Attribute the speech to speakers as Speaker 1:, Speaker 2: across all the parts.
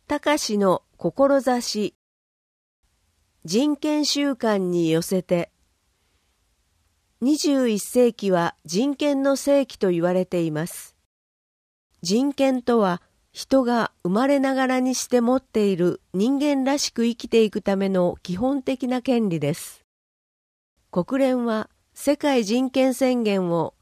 Speaker 1: 隆の志、人権週間に寄せて。21世紀は人権の世紀と言われています。人権とは人が生まれながらにして持っている人間らしく生きていくための基本的な権利です。国連は世界人権宣言を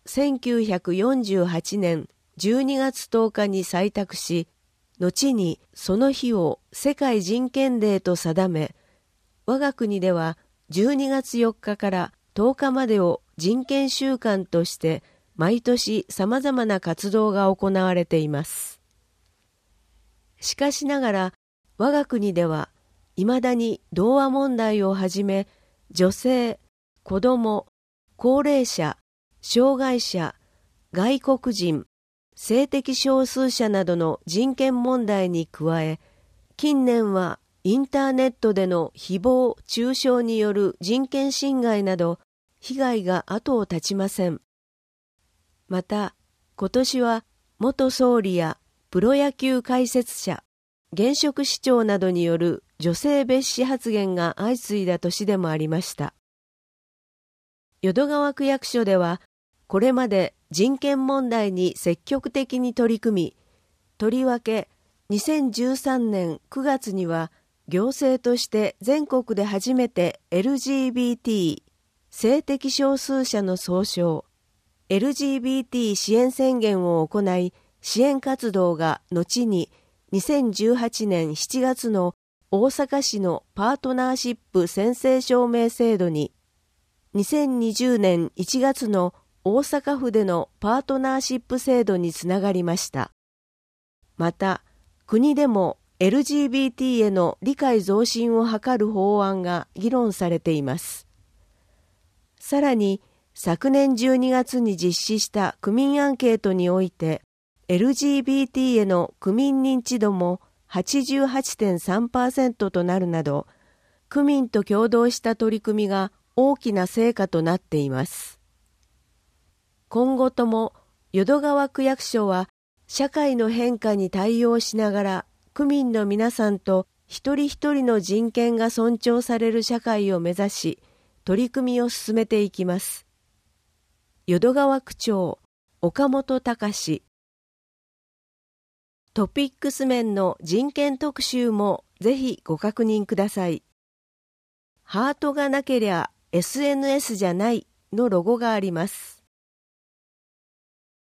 Speaker 1: 1948年12月10日に採択し、後にその日を世界人権デーと定め、我が国では12月4日から10日までを人権週間として毎年様々な活動が行われています。しかしながら我が国では未だに童話問題をはじめ、女性、子ども、高齢者、障害者、外国人、性的少数者などの人権問題に加え、近年はインターネットでの誹謗・中傷による人権侵害など被害が後を絶ちません。また、今年は元総理やプロ野球解説者、現職市長などによる女性蔑視発言が相次いだ年でもありました。淀川区役所では、これまで人権問題に積極的に取り組み、とりわけ2013年9月には行政として全国で初めて LGBT 性的少数者の総称 LGBT 支援宣言を行い、支援活動が後に2018年7月の大阪市のパートナーシップ宣誓証明制度に、2020年1月の大阪府でのパートナーシップ制度につながりました。また、国でも LGBT への理解増進を図る法案が議論されています。さらに、昨年12月に実施した区民アンケートにおいて、LGBT への区民認知度も 88.3% となるなど、区民と共同した取り組みが大きな成果となっています。今後とも淀川区役所は社会の変化に対応しながら区民の皆さんと一人一人の人権が尊重される社会を目指し取り組みを進めていきます。淀川区長岡本隆。トピックス面の人権特集もぜひご確認ください。ハートがなけりゃ SNS じゃないのロゴがあります。